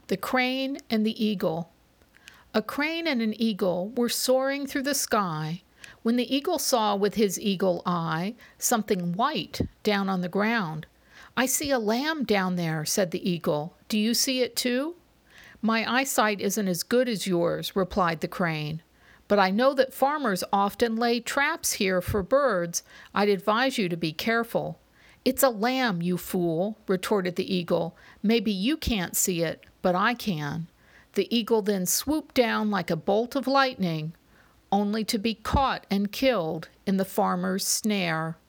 The Crane and the Eagle. A crane and an eagle were soaring through the sky when the eagle saw with his eagle eye something white down on the ground. "I see a lamb down there," said the eagle. "Do you see it too?" "My eyesight isn't as good as yours," replied the crane, "but I know that farmers often lay traps here for birds. I'd advise you to be careful." "It's a lamb, you fool," retorted the eagle. "Maybe you can't see it, but I can." The eagle then swooped down like a bolt of lightning, only to be caught and killed in the farmer's snare.